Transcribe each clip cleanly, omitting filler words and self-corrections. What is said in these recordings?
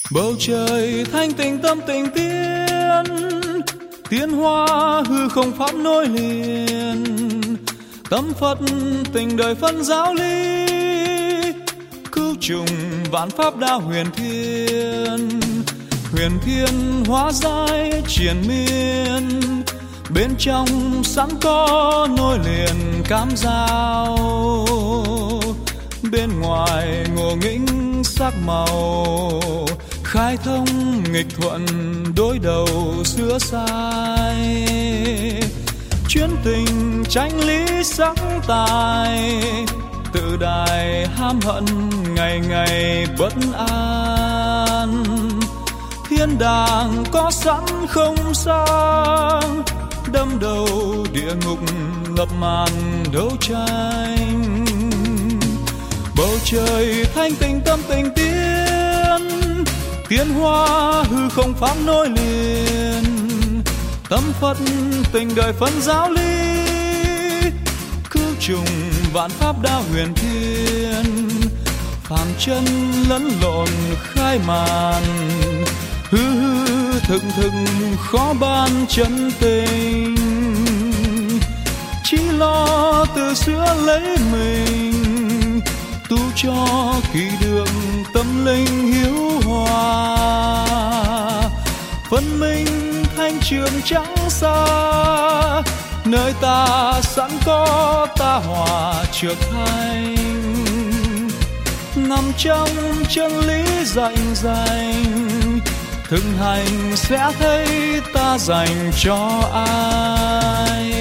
Bầu trời thanh tịnh tâm tình tiến, tiến hóa hư không pháp nối liền. Tâm Phật tình đời phân giáo lý, cứu trùng vạn pháp đa huyền thiên. Huyền thiên hóa giải triền miên, bên trong sẵn có nối liền cám giao. Bên ngoài ngộ nghĩnh sắc màu, khai thông nghịch thuận đối đầu sửa sai. Chuyến tình tranh lý sắc tài, tự đài ham hận ngày ngày bất an. Thiên đàng có sẵn không sang, đâm đầu địa ngục ngập màn đấu tranh. Bầu trời thanh tịnh tâm tình tiến, tiến hóa hư không pháp nối liền. Tâm Phật tình đời phân giáo lý, cứu trùng vạn pháp đa huyền thiên. Phàm chân lẫn lộn khai màn, hư hư thực thực khó ban chân tình. Chỉ lo tự sửa lấy mình, tu cho kỳ đường tâm linh hiếu hòa. Phân minh thanh trường trắng xa, nơi ta sẵn có ta hòa trược thanh. Nằm trong chân lý rành rành, thực hành sẽ thấy ta dành cho ai.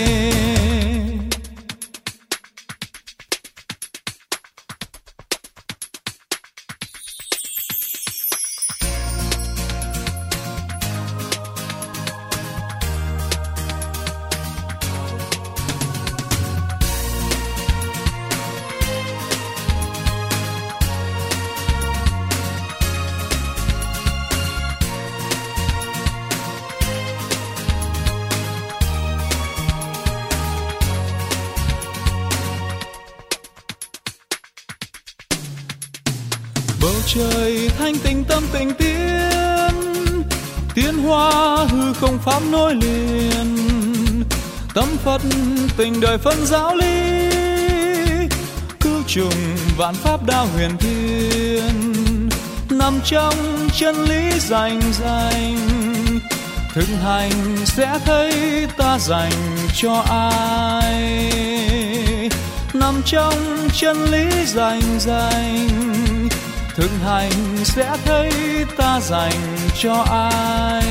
Bầu trời thanh tịnh tâm tình tiến, tiến hóa hư không pháp nối liền. Tâm Phật tình đời phân giáo lý, cứu trùng vạn pháp đa huyền thiên. Nằm trong chân lý rành rành, thực hành sẽ thấy ta dành cho ai. Nằm trong chân lý rành rành, thực hành sẽ thấy ta dành cho ai.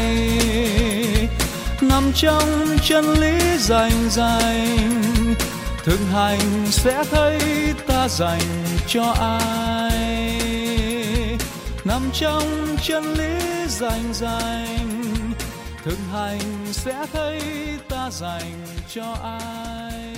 Nằm trong chân lý rành rành, thực hành sẽ thấy ta dành cho ai. Nằm trong chân lý rành rành, thực hành sẽ thấy ta dành cho ai.